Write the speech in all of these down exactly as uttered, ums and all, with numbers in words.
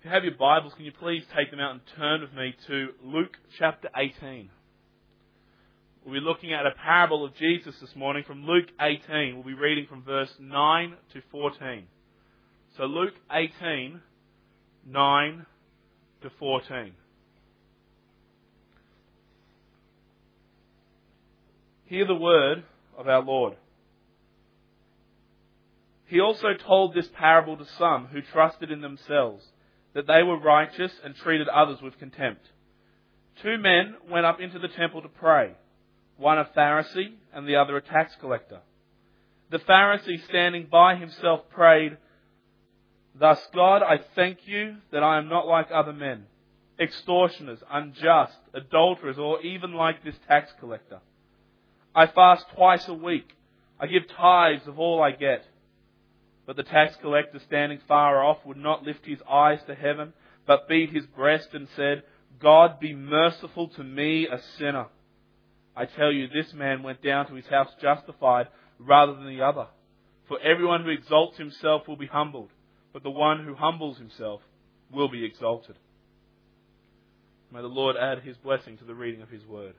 If you have your Bibles, can you please take them out and turn with me to Luke chapter eighteen. We'll be looking at a parable of Jesus this morning from Luke eighteen. We'll be reading from verse nine to fourteen. So Luke eighteen, nine to fourteen. Hear the word of our Lord. He also told this parable to some who trusted in themselves that they were righteous and treated others with contempt. Two men went up into the temple to pray, one a Pharisee and the other a tax collector. The Pharisee, standing by himself, prayed, "Thus, God, I thank you that I am not like other men, extortioners, unjust, adulterers, or even like this tax collector. I fast twice a week. I give tithes of all I get." But the tax collector, standing far off, would not lift his eyes to heaven, but beat his breast and said, "God, be merciful to me, a sinner." I tell you, this man went down to his house justified rather than the other. For everyone who exalts himself will be humbled, but the one who humbles himself will be exalted. May the Lord add His blessing to the reading of His word.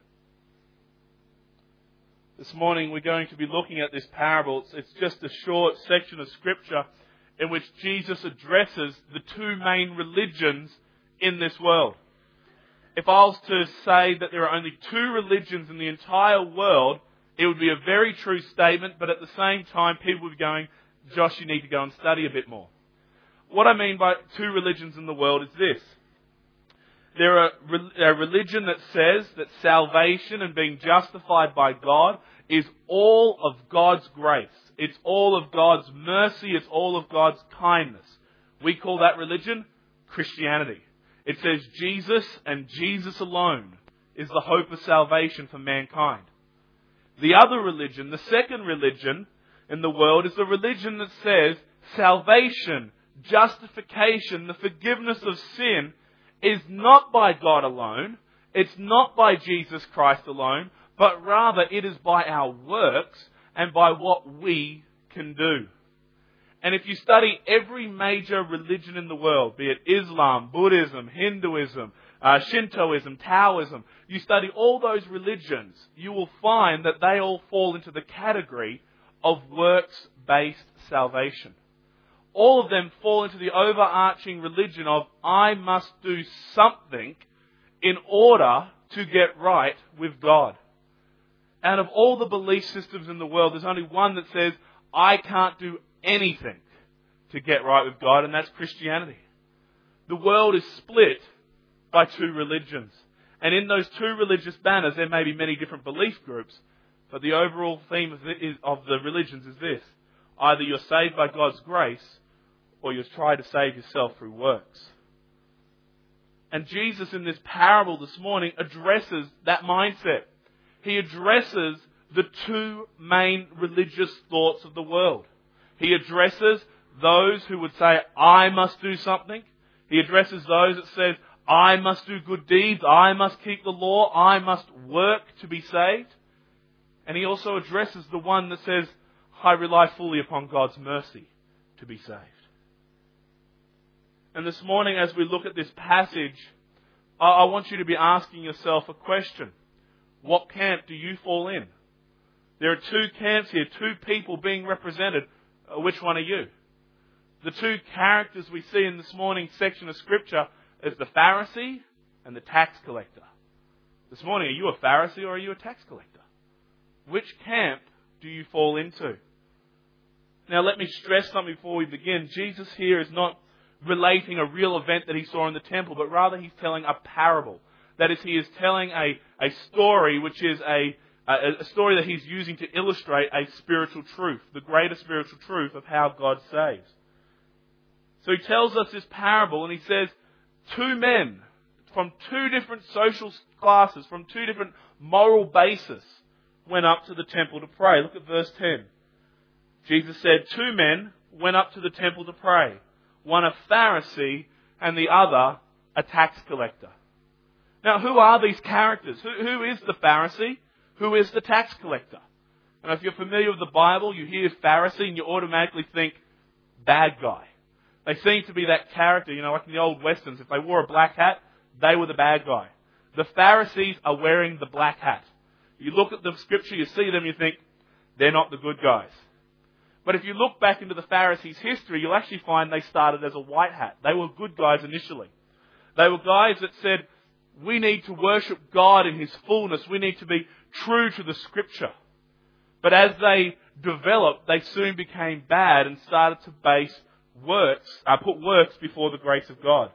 This morning we're going to be looking at this parable. It's, it's just a short section of Scripture in which Jesus addresses the two main religions in this world. If I was to say that there are only two religions in the entire world, it would be a very true statement, but at the same time people would be going, "Josh, you need to go and study a bit more." What I mean by two religions in the world is this. There are a religion that says that salvation and being justified by God is all of God's grace. It's all of God's mercy. It's all of God's kindness. We call that religion Christianity. It says Jesus and Jesus alone is the hope of salvation for mankind. The other religion, the second religion in the world, is the religion that says salvation, justification, the forgiveness of sin is not by God alone, it's not by Jesus Christ alone, but rather it is by our works and by what we can do. And if you study every major religion in the world, be it Islam, Buddhism, Hinduism, uh, Shintoism, Taoism, you study all those religions, you will find that they all fall into the category of works-based salvation. All of them fall into the overarching religion of, I must do something in order to get right with God. Out of all the belief systems in the world, there's only one that says, I can't do anything to get right with God, and that's Christianity. The world is split by two religions. And in those two religious banners, there may be many different belief groups, but the overall theme of the, of the religions is this. Either you're saved by God's grace, or you try to save yourself through works. And Jesus in this parable this morning addresses that mindset. He addresses the two main religious thoughts of the world. He addresses those who would say, I must do something. He addresses those that says, I must do good deeds, I must keep the law, I must work to be saved. And he also addresses the one that says, I rely fully upon God's mercy to be saved. And this morning, as we look at this passage, I want you to be asking yourself a question. What camp do you fall in? There are two camps here, two people being represented. Which one are you? The two characters we see in this morning's section of Scripture is the Pharisee and the tax collector. This morning, are you a Pharisee or are you a tax collector? Which camp do you fall into? Now, let me stress something before we begin. Jesus here is not relating a real event that he saw in the temple, but rather he's telling a parable. That is, he is telling a, a story which is a, a, a story that he's using to illustrate a spiritual truth, the greater spiritual truth of how God saves. So he tells us this parable and he says, two men from two different social classes, from two different moral bases, went up to the temple to pray. Look at verse ten. Jesus said, two men went up to the temple to pray. One a Pharisee and the other a tax collector. Now, who are these characters? Who, who is the Pharisee? Who is the tax collector? And if you're familiar with the Bible, you hear Pharisee and you automatically think bad guy. They seem to be that character, you know, like in the old Westerns. If they wore a black hat, they were the bad guy. The Pharisees are wearing the black hat. You look at the scripture, you see them, you think, they're not the good guys. But if you look back into the Pharisees' history, you'll actually find they started as a white hat. They were good guys initially. They were guys that said, we need to worship God in His fullness. We need to be true to the Scripture. But as they developed, they soon became bad and started to base works, uh, put works before the grace of God.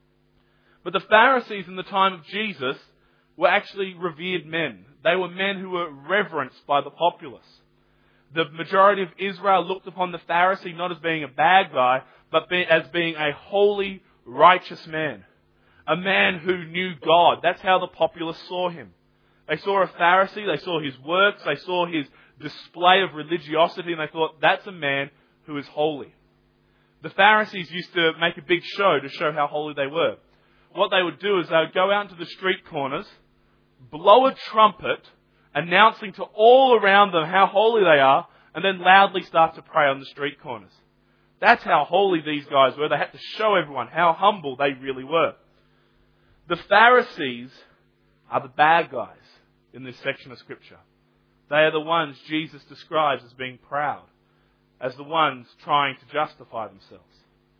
But the Pharisees in the time of Jesus were actually revered men. They were men who were reverenced by the populace. The majority of Israel looked upon the Pharisee not as being a bad guy, but as being a holy, righteous man. A man who knew God. That's how the populace saw him. They saw a Pharisee, they saw his works, they saw his display of religiosity, and they thought, that's a man who is holy. The Pharisees used to make a big show to show how holy they were. What they would do is they would go out into the street corners, blow a trumpet, announcing to all around them how holy they are, and then loudly start to pray on the street corners. That's how holy these guys were. They had to show everyone how humble they really were. The Pharisees are the bad guys in this section of Scripture. They are the ones Jesus describes as being proud, as the ones trying to justify themselves.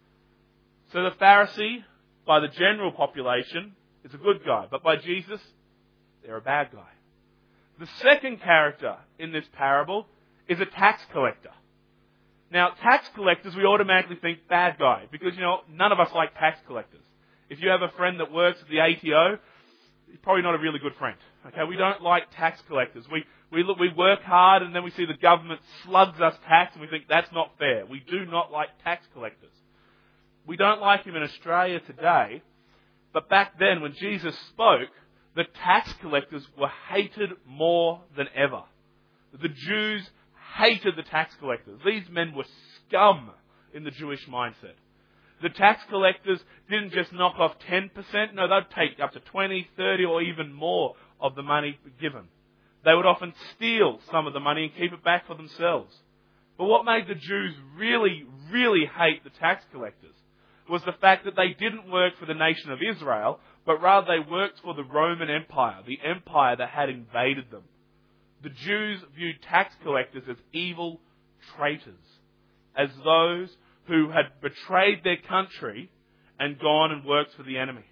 So the Pharisee, by the general population, is a good guy, but by Jesus, they're a bad guy. The second character in this parable is a tax collector. Now, tax collectors, we automatically think bad guy, because, you know, none of us like tax collectors. If you have a friend that works at the A T O, he's probably not a really good friend. Okay, we don't like tax collectors. We we look, we work hard, and then we see the government slugs us tax, and we think that's not fair. We do not like tax collectors. We don't like him in Australia today, but back then when Jesus spoke, the tax collectors were hated more than ever. The Jews hated the tax collectors. These men were scum in the Jewish mindset. The tax collectors didn't just knock off ten percent. No, they'd take up to twenty, thirty or even more of the money given. They would often steal some of the money and keep it back for themselves. But what made the Jews really, really hate the tax collectors was the fact that they didn't work for the nation of Israel, but rather they worked for the Roman Empire, the empire that had invaded them. The Jews viewed tax collectors as evil traitors, as those who had betrayed their country and gone and worked for the enemy.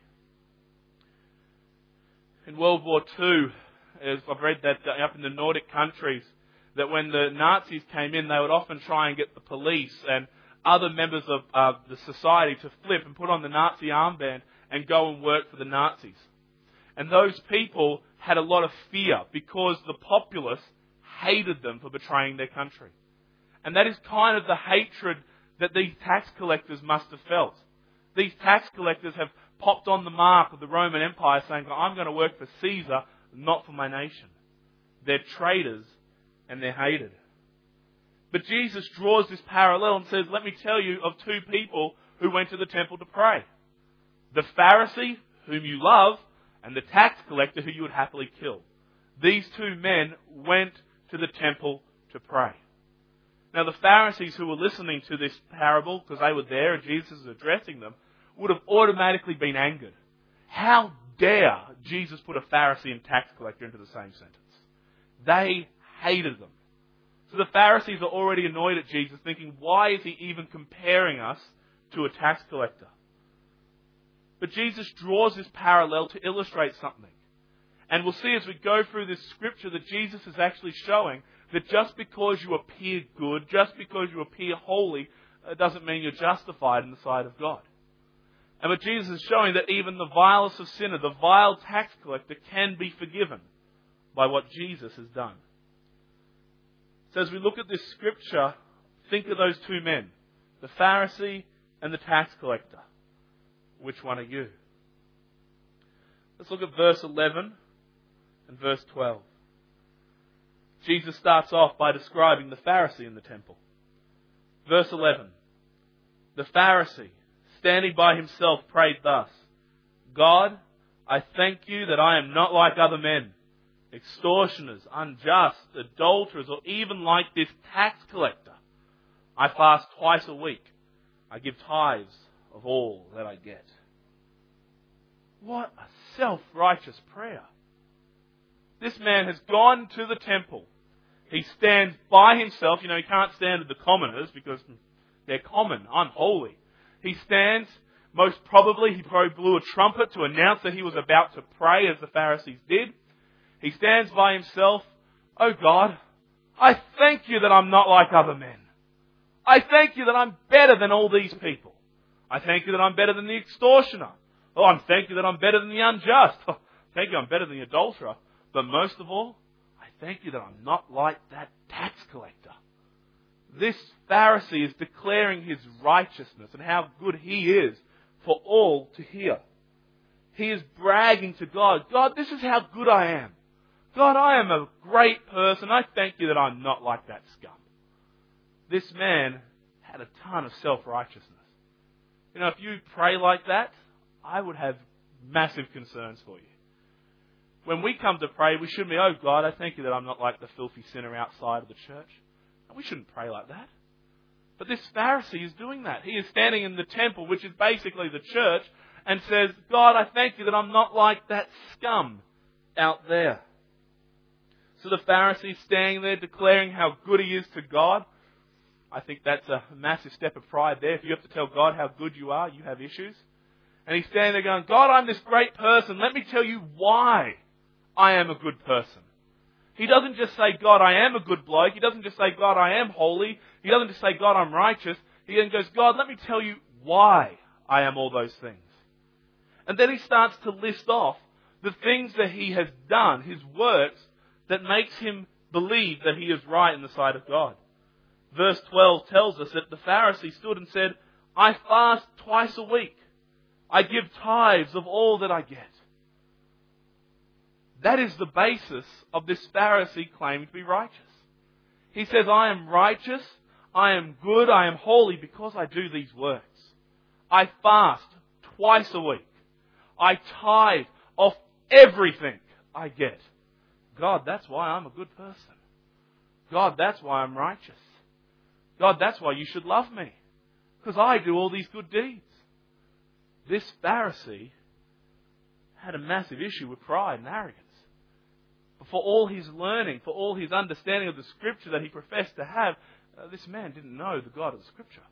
In World War Two, as I've read that up in the Nordic countries, that when the Nazis came in, they would often try and get the police and other members of uh, the society to flip and put on the Nazi armband and go and work for the Nazis. And those people had a lot of fear because the populace hated them for betraying their country. And that is kind of the hatred that these tax collectors must have felt. These tax collectors have popped on the mark of the Roman Empire saying, I'm going to work for Caesar, not for my nation. They're traitors and they're hated. But Jesus draws this parallel and says, let me tell you of two people who went to the temple to pray. The Pharisee, whom you love, and the tax collector who you would happily kill. These two men went to the temple to pray. Now the Pharisees who were listening to this parable, because they were there and Jesus was addressing them, would have automatically been angered. How dare Jesus put a Pharisee and tax collector into the same sentence? They hated them. So the Pharisees are already annoyed at Jesus, thinking, why is he even comparing us to a tax collector? But Jesus draws this parallel to illustrate something. And we'll see as we go through this scripture that Jesus is actually showing that just because you appear good, just because you appear holy, it doesn't mean you're justified in the sight of God. And what Jesus is showing that even the vilest of sinners, the vile tax collector, can be forgiven by what Jesus has done. So as we look at this scripture, think of those two men, the Pharisee and the tax collector. Which one are you? Let's look at verse eleven and verse twelve. Jesus starts off by describing the Pharisee in the temple. Verse eleven. The Pharisee, standing by himself, prayed thus, God, I thank you that I am not like other men, extortioners, unjust, adulterers, or even like this tax collector. I fast twice a week. I give tithes of all that I get. What a self-righteous prayer. This man has gone to the temple. He stands by himself. You know, he can't stand with the commoners because they're common, unholy. He stands, most probably, he probably blew a trumpet to announce that he was about to pray, as the Pharisees did. He stands by himself. Oh God, I thank you that I'm not like other men. I thank you that I'm better than all these people. I thank you that I'm better than the extortioner. Oh, I thank you that I'm better than the unjust. Oh, thank you I'm better than the adulterer. But most of all, I thank you that I'm not like that tax collector. This Pharisee is declaring his righteousness and how good he is for all to hear. He is bragging to God, God, this is how good I am. God, I am a great person. I thank you that I'm not like that scum. This man had a ton of self-righteousness. You know, if you pray like that, I would have massive concerns for you. When we come to pray, we shouldn't be, oh God, I thank you that I'm not like the filthy sinner outside of the church. And we shouldn't pray like that. But this Pharisee is doing that. He is standing in the temple, which is basically the church, and says, God, I thank you that I'm not like that scum out there. So the Pharisee is standing there declaring how good he is to God. I think that's a massive step of pride there. If you have to tell God how good you are, you have issues. And he's standing there going, God, I'm this great person. Let me tell you why I am a good person. He doesn't just say, God, I am a good bloke. He doesn't just say, God, I am holy. He doesn't just say, God, I'm righteous. He then goes, God, let me tell you why I am all those things. And then he starts to list off the things that he has done, his works, that makes him believe that he is right in the sight of God. Verse twelve tells us that the Pharisee stood and said, I fast twice a week. I give tithes of all that I get. That is the basis of this Pharisee claiming to be righteous. He says, I am righteous, I am good, I am holy because I do these works. I fast twice a week. I tithe of everything I get. God, that's why I'm a good person. God, that's why I'm righteous. God, that's why you should love me. Because I do all these good deeds. This Pharisee had a massive issue with pride and arrogance. But for all his learning, for all his understanding of the Scripture that he professed to have, uh, this man didn't know the God of the Scripture.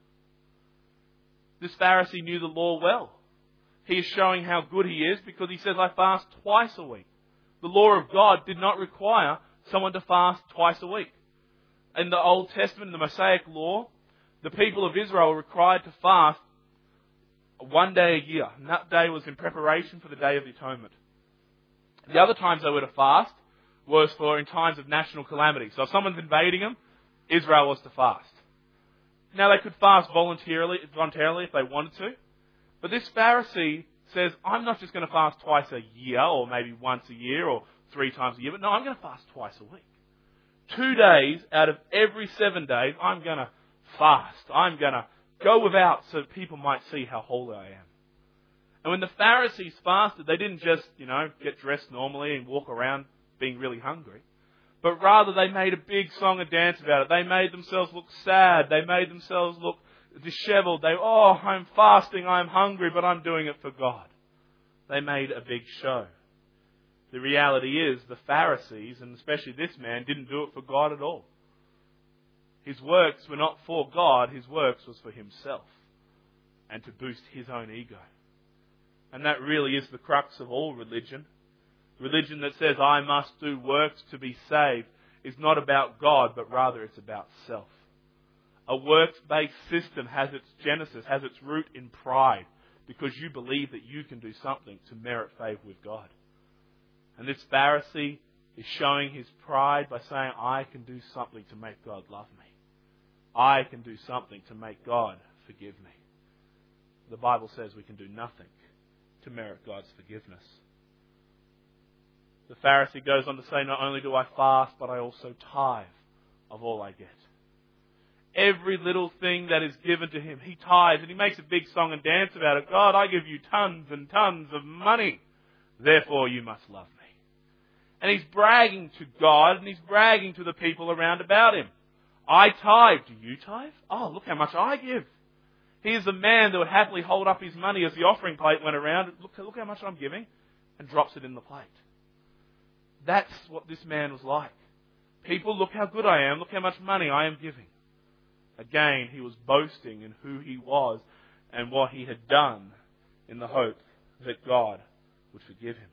This Pharisee knew the law well. He is showing how good he is because he says, I fast twice a week. The law of God did not require someone to fast twice a week. In the Old Testament, in the Mosaic law, the people of Israel were required to fast one day a year. And that day was in preparation for the Day of the Atonement. The other times they were to fast was for in times of national calamity. So if someone's invading them, Israel was to fast. Now they could fast voluntarily, voluntarily if they wanted to. But this Pharisee says, I'm not just going to fast twice a year or maybe once a year or three times a year, but no, I'm going to fast twice a week. Two days out of every seven days, I'm going to fast. I'm going to go without so that people might see how holy I am. And when the Pharisees fasted, they didn't just, you know, get dressed normally and walk around being really hungry. But rather they made a big song and dance about it. They made themselves look sad. They made themselves look disheveled. They, oh, I'm fasting, I'm hungry, but I'm doing it for God. They made a big show. The reality is the Pharisees, and especially this man, didn't do it for God at all. His works were not for God. His works was for himself and to boost his own ego. And that really is the crux of all religion. Religion that says I must do works to be saved is not about God, but rather it's about self. A works-based system has its genesis, has its root in pride, because you believe that you can do something to merit favour with God. And this Pharisee is showing his pride by saying, I can do something to make God love me. I can do something to make God forgive me. The Bible says we can do nothing to merit God's forgiveness. The Pharisee goes on to say, not only do I fast, but I also tithe of all I get. Every little thing that is given to him, he tithes, and he makes a big song and dance about it. God, I give you tons and tons of money. Therefore you must love me. And he's bragging to God, and he's bragging to the people around about him. I tithe. Do you tithe? Oh, look how much I give. He is the man that would happily hold up his money as the offering plate went around. Look, look how much I'm giving. And drops it in the plate. That's what this man was like. People, look how good I am. Look how much money I am giving. Again, he was boasting in who he was and what he had done in the hope that God would forgive him.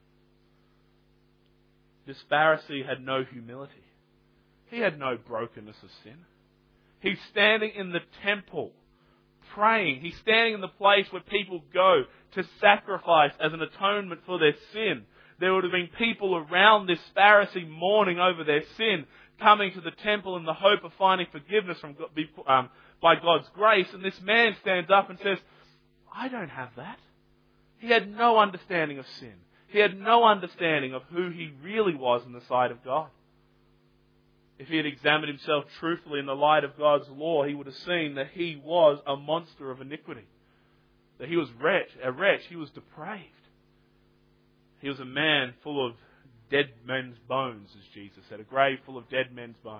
This Pharisee had no humility. He had no brokenness of sin. He's standing in the temple, praying. He's standing in the place where people go to sacrifice as an atonement for their sin. There would have been people around this Pharisee mourning over their sin, coming to the temple in the hope of finding forgiveness from um, by God's grace. And this man stands up and says, I don't have that. He had no understanding of sin. He had no understanding of who he really was in the sight of God. If he had examined himself truthfully in the light of God's law, he would have seen that he was a monster of iniquity. That he was wretch, a wretch. He was depraved. He was a man full of dead men's bones, as Jesus said. A grave full of dead men's bones.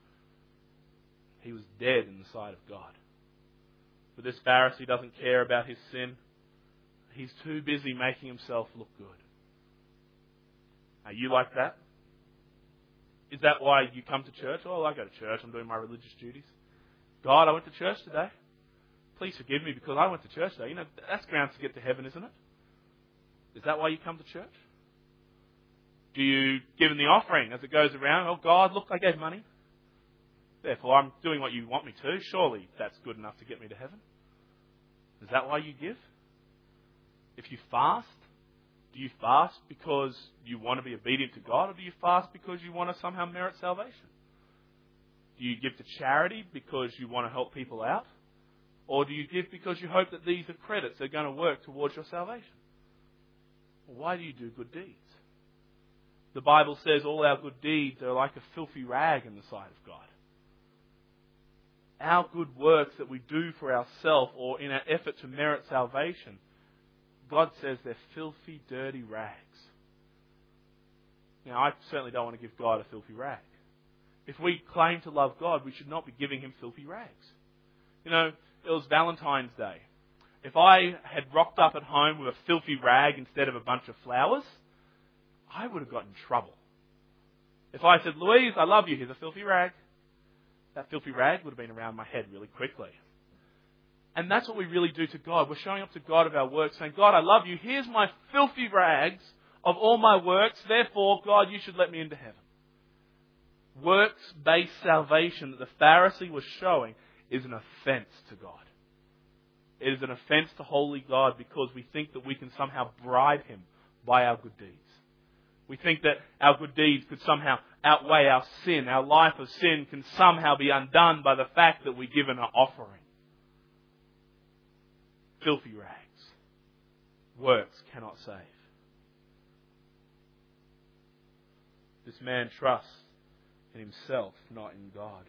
He was dead in the sight of God. But this Pharisee doesn't care about his sin. He's too busy making himself look good. Are you like that? Is that why you come to church? Oh, I go to church. I'm doing my religious duties. God, I went to church today. Please forgive me because I went to church today. You know, that's grounds to get to heaven, isn't it? Is that why you come to church? Do you give in the offering as it goes around? Oh, God, look, I gave money. Therefore, I'm doing what you want me to. Surely that's good enough to get me to heaven. Is that why you give? If you fast, do you fast because you want to be obedient to God, or do you fast because you want to somehow merit salvation? Do you give to charity because you want to help people out? Or do you give because you hope that these are credits that are going to work towards your salvation? Why do you do good deeds? The Bible says all our good deeds are like a filthy rag in the sight of God. Our good works that we do for ourselves or in our effort to merit salvation, God says they're filthy, dirty rags. Now, I certainly don't want to give God a filthy rag. If we claim to love God, we should not be giving Him filthy rags. You know, it was Valentine's Day. If I had rocked up at home with a filthy rag instead of a bunch of flowers, I would have got in trouble. If I said, Louise, I love you, here's a filthy rag, that filthy rag would have been around my head really quickly. And that's what we really do to God. We're showing up to God of our works, saying, God, I love you, here's my filthy rags of all my works, therefore, God, you should let me into heaven. Works-based salvation that the Pharisee was showing is an offence to God. It is an offence to holy God because we think that we can somehow bribe Him by our good deeds. We think that our good deeds could somehow outweigh our sin. Our life of sin can somehow be undone by the fact that we give an offering. Filthy rags. Works cannot save. This man trusts in himself, not in God.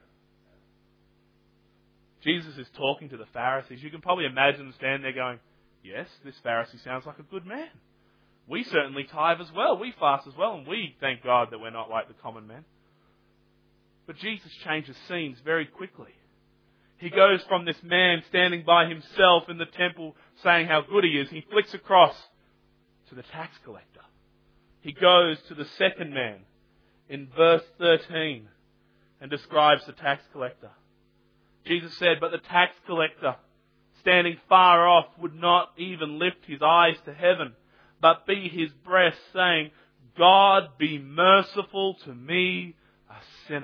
Jesus is talking to the Pharisees. You can probably imagine them standing there going, yes, this Pharisee sounds like a good man. We certainly tithe as well. We fast as well. And we thank God that we're not like the common man. But Jesus changes scenes very quickly. He goes from this man standing by himself in the temple saying how good he is. He flicks across to the tax collector. He goes to the second man in verse thirteen and describes the tax collector. Jesus said, but the tax collector, standing far off, would not even lift his eyes to heaven, but beat his breast, saying, God, be merciful to me, a sinner.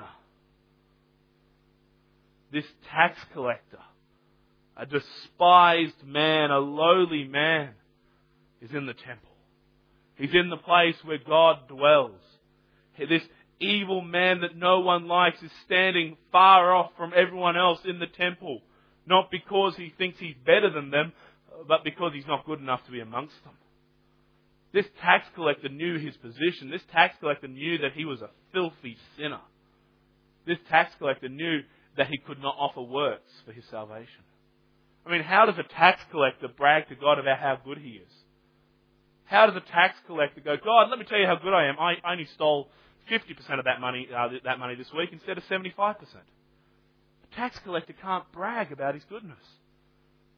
This tax collector, a despised man, a lowly man, is in the temple. He's in the place where God dwells. This evil man that no one likes is standing far off from everyone else in the temple. Not because he thinks he's better than them, but because he's not good enough to be amongst them. This tax collector knew his position. This tax collector knew that he was a filthy sinner. This tax collector knew that he could not offer works for his salvation. I mean, how does a tax collector brag to God about how good he is? How does a tax collector go, God, let me tell you how good I am. I only stole fifty percent of that money, uh, that money this week instead of seventy-five percent. A tax collector can't brag about his goodness.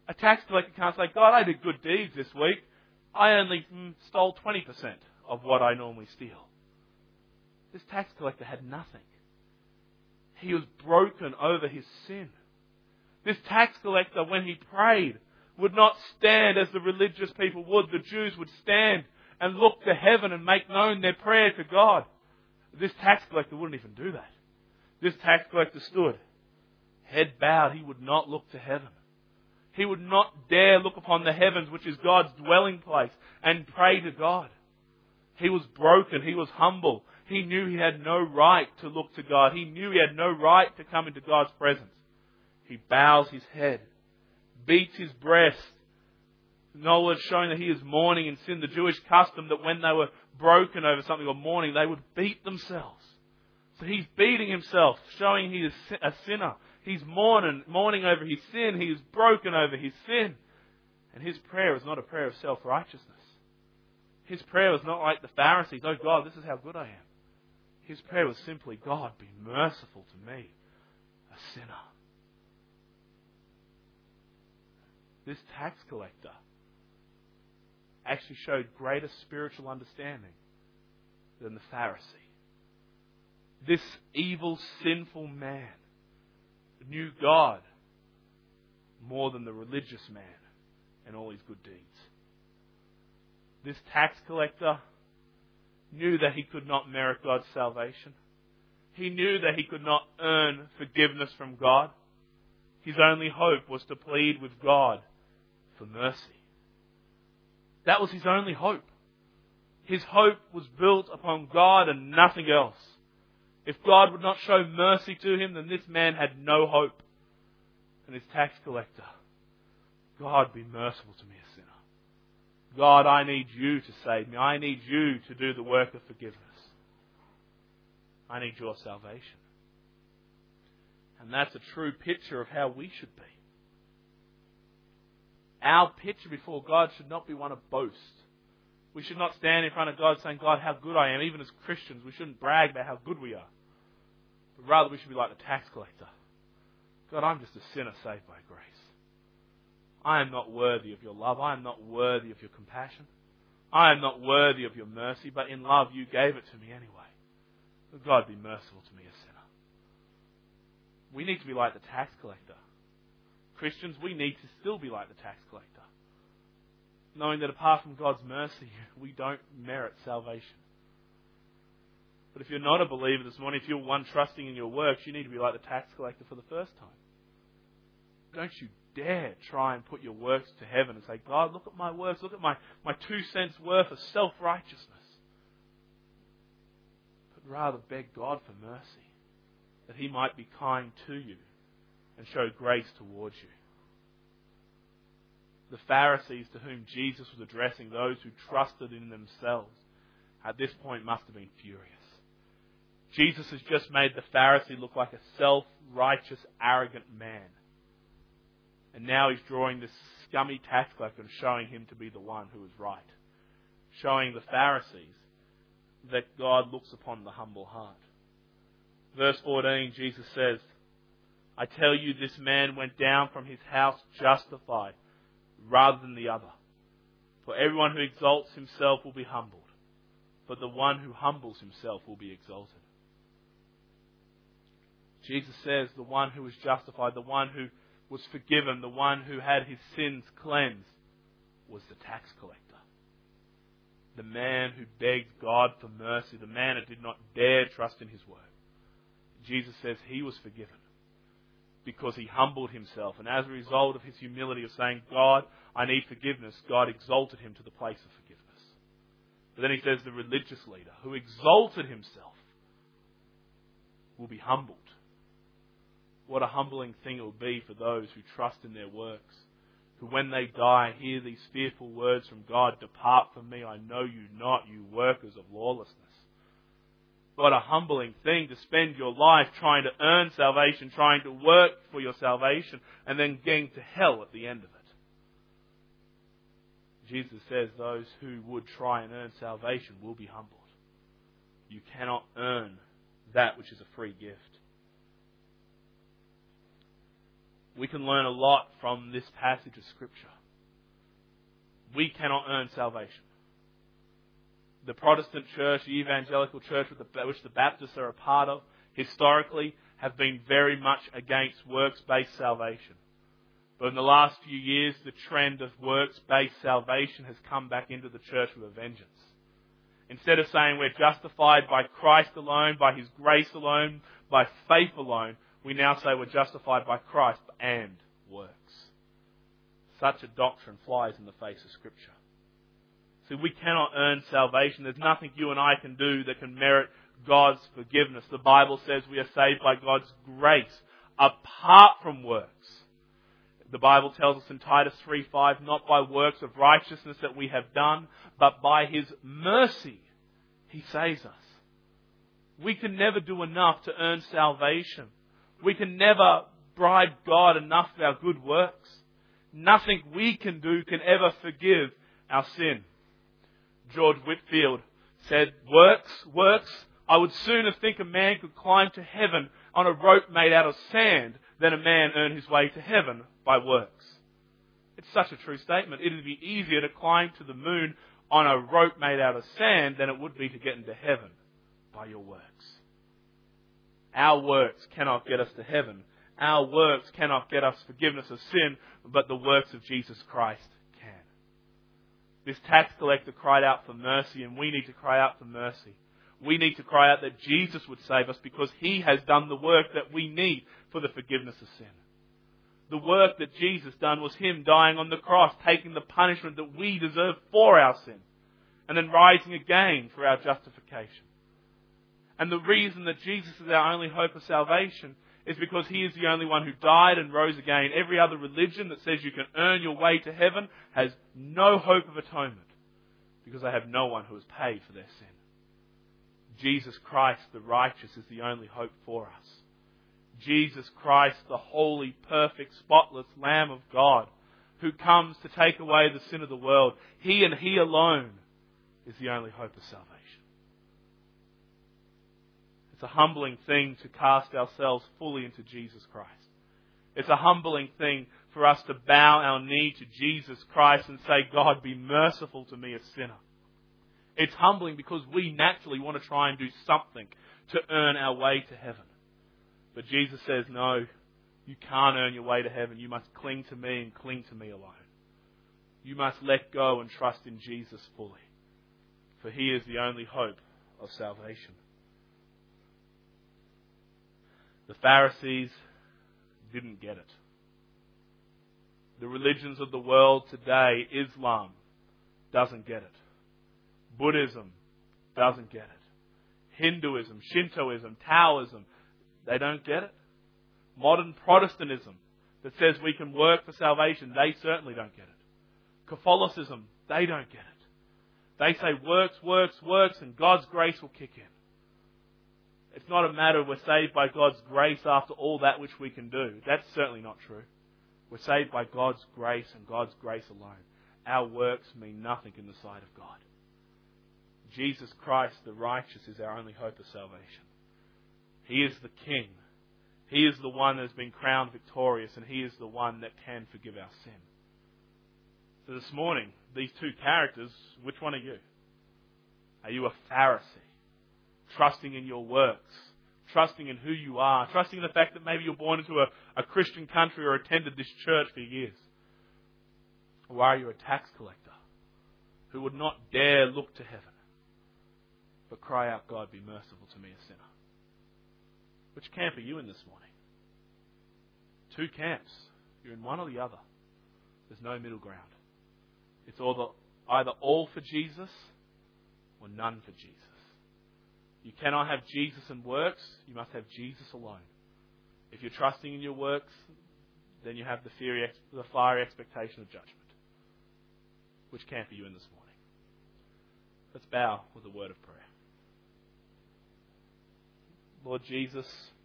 A tax collector can't say, God, I did good deeds this week. I only mm, stole twenty percent of what I normally steal. This tax collector had nothing. He was broken over his sin. This tax collector, when he prayed, would not stand as the religious people would. The Jews would stand and look to heaven and make known their prayer to God. This tax collector wouldn't even do that. This tax collector stood, head bowed. He would not look to heaven. He would not dare look upon the heavens, which is God's dwelling place, and pray to God. He was broken. He was humble. He knew he had no right to look to God. He knew he had no right to come into God's presence. He bows his head, beats his breast, knowledge showing that he is mourning in sin. The Jewish custom that when they were broken over something or mourning, they would beat themselves. So he's beating himself, showing he is a sinner. He's mourning, mourning over his sin. He is broken over his sin. And his prayer is not a prayer of self-righteousness. His prayer was not like the Pharisees, oh God, this is how good I am. His prayer was simply, God, be merciful to me, a sinner. This tax collector actually showed greater spiritual understanding than the Pharisee. This evil, sinful man knew God more than the religious man and all his good deeds. This tax collector knew that he could not merit God's salvation. He knew that he could not earn forgiveness from God. His only hope was to plead with God for mercy. That was his only hope. His hope was built upon God and nothing else. If God would not show mercy to him, then this man had no hope. And his tax collector, God, be merciful to me, a sinner. God, I need you to save me. I need you to do the work of forgiveness. I need your salvation. And that's a true picture of how we should be. Our picture before God should not be one of boast. We should not stand in front of God saying, God, how good I am. Even as Christians, we shouldn't brag about how good we are. But rather, we should be like the tax collector. God, I'm just a sinner saved by grace. I am not worthy of your love. I am not worthy of your compassion. I am not worthy of your mercy, but in love you gave it to me anyway. But God, be merciful to me, a sinner. We need to be like the tax collector. Christians, we need to still be like the tax collector. Knowing that apart from God's mercy, we don't merit salvation. But if you're not a believer this morning, if you're one trusting in your works, you need to be like the tax collector for the first time. Don't you dare try and put your works to heaven and say, God, look at my works, look at my, my two cents worth of self-righteousness. But rather beg God for mercy, that he might be kind to you and show grace towards you. The Pharisees to whom Jesus was addressing, those who trusted in themselves, at this point must have been furious. Jesus has just made the Pharisee look like a self-righteous, arrogant man. And now he's drawing this scummy tax collector and showing him to be the one who is right. Showing the Pharisees that God looks upon the humble heart. Verse fourteen, Jesus says, I tell you, this man went down from his house justified rather than the other. For everyone who exalts himself will be humbled, but the one who humbles himself will be exalted. Jesus says the one who was justified, the one who was forgiven, the one who had his sins cleansed, was the tax collector. The man who begged God for mercy, the man who did not dare trust in his word. Jesus says he was forgiven because he humbled himself. And as a result of his humility of saying, God, I need forgiveness, God exalted him to the place of forgiveness. But then he says the religious leader who exalted himself will be humbled. What a humbling thing it will be for those who trust in their works, who when they die hear these fearful words from God, depart from me, I know you not, you workers of lawlessness. What a humbling thing to spend your life trying to earn salvation, trying to work for your salvation, and then getting to hell at the end of it. Jesus says those who would try and earn salvation will be humbled. You cannot earn that which is a free gift. we can learn a lot from this passage of Scripture. We cannot earn salvation. The Protestant church, the evangelical church which the Baptists are a part of, historically have been very much against works-based salvation. But in the last few years, the trend of works-based salvation has come back into the church with a vengeance. Instead of saying we're justified by Christ alone, by His grace alone, by faith alone, we now say we're justified by Christ and works. Such a doctrine flies in the face of Scripture. See, we cannot earn salvation. There's nothing you and I can do that can merit God's forgiveness. The Bible says we are saved by God's grace, apart from works. The Bible tells us in Titus three five, not by works of righteousness that we have done, but by His mercy He saves us. We can never do enough to earn salvation. We can never bribe God enough with our good works. Nothing we can do can ever forgive our sin. George Whitfield said, works, works, I would sooner think a man could climb to heaven on a rope made out of sand than a man earn his way to heaven by works. It's such a true statement. It would be easier to climb to the moon on a rope made out of sand than it would be to get into heaven by your works. Our works cannot get us to heaven. Our works cannot get us forgiveness of sin, but the works of Jesus Christ can. This tax collector cried out for mercy, and we need to cry out for mercy. We need to cry out that Jesus would save us because He has done the work that we need for the forgiveness of sin. The work that Jesus done was Him dying on the cross, taking the punishment that we deserve for our sin, and then rising again for our justification. And the reason that Jesus is our only hope of salvation is because He is the only one who died and rose again. Every other religion that says you can earn your way to heaven has no hope of atonement because they have no one who has paid for their sin. Jesus Christ, the righteous, is the only hope for us. Jesus Christ, the holy, perfect, spotless Lamb of God, who comes to take away the sin of the world. He and He alone is the only hope of salvation. It's a humbling thing to cast ourselves fully into Jesus Christ. It's a humbling thing for us to bow our knee to Jesus Christ and say, God, be merciful to me, a sinner. It's humbling because we naturally want to try and do something to earn our way to heaven. But Jesus says, no, you can't earn your way to heaven. You must cling to me and cling to me alone. You must let go and trust in Jesus fully. For He is the only hope of salvation. The Pharisees didn't get it. The religions of the world today, Islam, doesn't get it. Buddhism doesn't get it. Hinduism, Shintoism, Taoism, they don't get it. Modern Protestantism that says we can work for salvation, they certainly don't get it. Catholicism, they don't get it. They say works, works, works, and God's grace will kick in. It's not a matter of we're saved by God's grace after all that which we can do. That's certainly not true. We're saved by God's grace and God's grace alone. Our works mean nothing in the sight of God. Jesus Christ, the righteous, is our only hope of salvation. He is the King. He is the one that has been crowned victorious, and He is the one that can forgive our sin. So this morning, these two characters, which one are you? Are you a Pharisee? Trusting in your works, trusting in who you are, trusting in the fact that maybe you're born into a, a Christian country or attended this church for years? Or are you a tax collector who would not dare look to heaven, but cry out, God, be merciful to me, a sinner? Which camp are you in this morning? Two camps. You're in one or the other. There's no middle ground. It's all the, either all for Jesus or none for Jesus. You cannot have Jesus and works. You must have Jesus alone. If you're trusting in your works, then you have the fiery, the fiery expectation of judgment. Which camp are you in this morning? Let's bow with a word of prayer. Lord Jesus,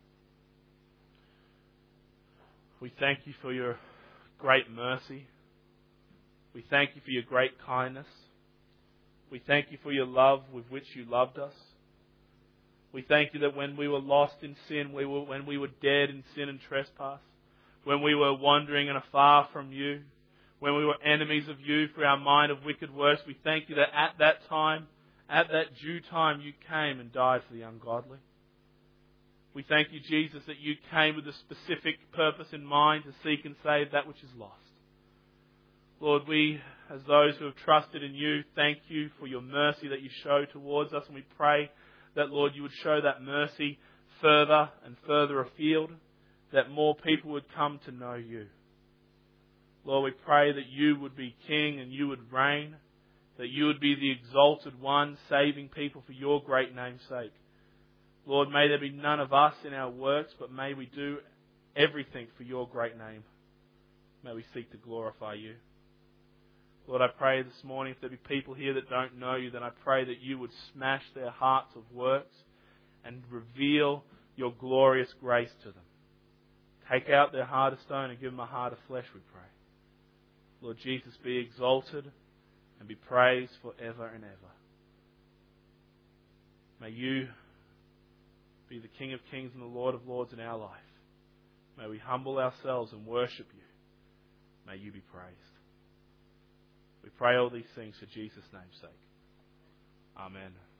we thank You for Your great mercy. We thank You for Your great kindness. We thank You for Your love with which You loved us. We thank You that when we were lost in sin, we were, when we were dead in sin and trespass, when we were wandering and afar from you, when we were enemies of you through our mind of wicked works. We thank you that at that time, at that due time, you came and died for the ungodly. We thank you, Jesus, that you came with a specific purpose in mind to seek and save that which is lost. Lord, we, as those who have trusted in you, thank you for your mercy that you show towards us. And we pray that, Lord, you would show that mercy further and further afield, that more people would come to know you. Lord, we pray that you would be king and you would reign, that you would be the exalted one, saving people for your great name's sake. Lord, may there be none of us in our works, but may we do everything for your great name. May we seek to glorify you. Lord, I pray this morning, if there be people here that don't know you, then I pray that you would smash their hearts of works and reveal your glorious grace to them. Take out their heart of stone and give them a heart of flesh, we pray. Lord Jesus, be exalted and be praised forever and ever. May you be the King of Kings and the Lord of Lords in our life. May we humble ourselves and worship you. May you be praised. We pray all these things for Jesus' name's sake. Amen.